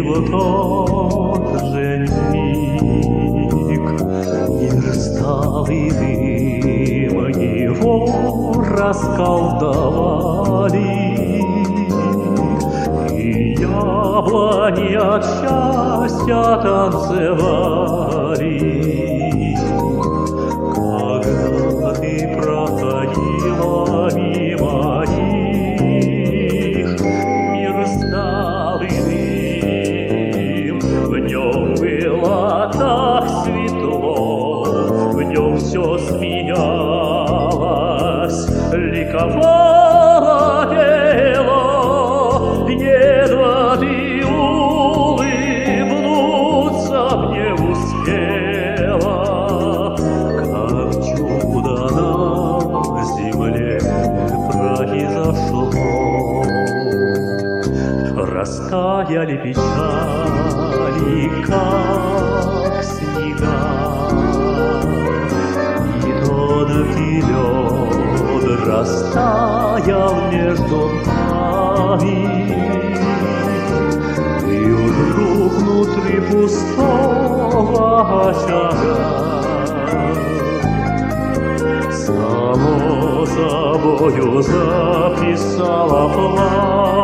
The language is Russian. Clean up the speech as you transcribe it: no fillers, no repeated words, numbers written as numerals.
вот тот же миг мир стал иным, его расколдовали, и яблони от счастья танцевали. Когда ты проходила мимо них, мир стал иным, в нем было так светло, в нем все сменялось, ликовало тело, едва ты улыбнуться мне успела, как чудо на земле произошло. Растаяли печали, как снега, и тонкий лед растаял между нами, и вдруг внутри пустого очага само собою записала пламя